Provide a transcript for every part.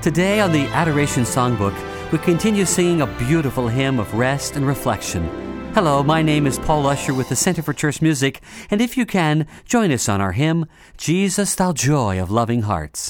Today on the Adoration Songbook, we continue singing a beautiful hymn of rest and reflection. Hello, my name is Paul Usher with the Center for Church Music, and if you can, join us on our hymn, Jesus, Thou Joy of Loving Hearts.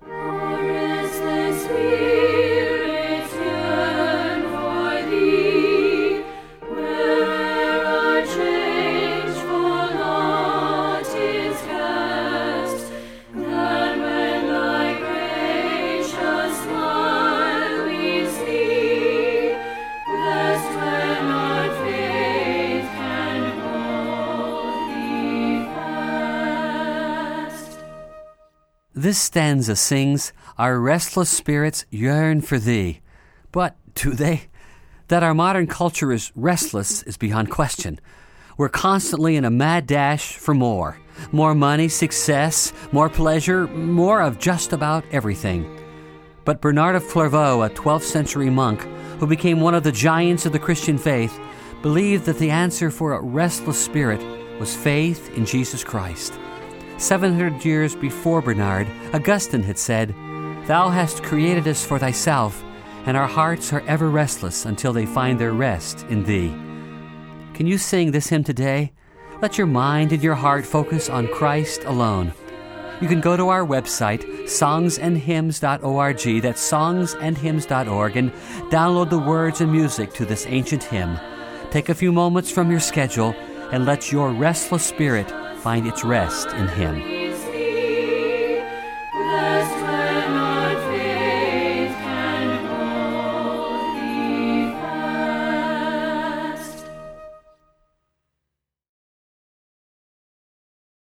This stanza sings, "Our restless spirits yearn for Thee." But do they? That our modern culture is restless is beyond question. We're constantly in a mad dash for more. More money, success, more pleasure, more of just about everything. But Bernard of Clairvaux, a 12th century monk who became one of the giants of the Christian faith, believed that the answer for a restless spirit was faith in Jesus Christ. 700 years before Bernard, Augustine had said, "Thou hast created us for Thyself, and our hearts are ever restless until they find their rest in Thee." Can you sing this hymn today? Let your mind and your heart focus on Christ alone. You can go to our website, songsandhymns.org, that's songsandhymns.org, and download the words and music to this ancient hymn. Take a few moments from your schedule and let your restless spirit find its rest in Him.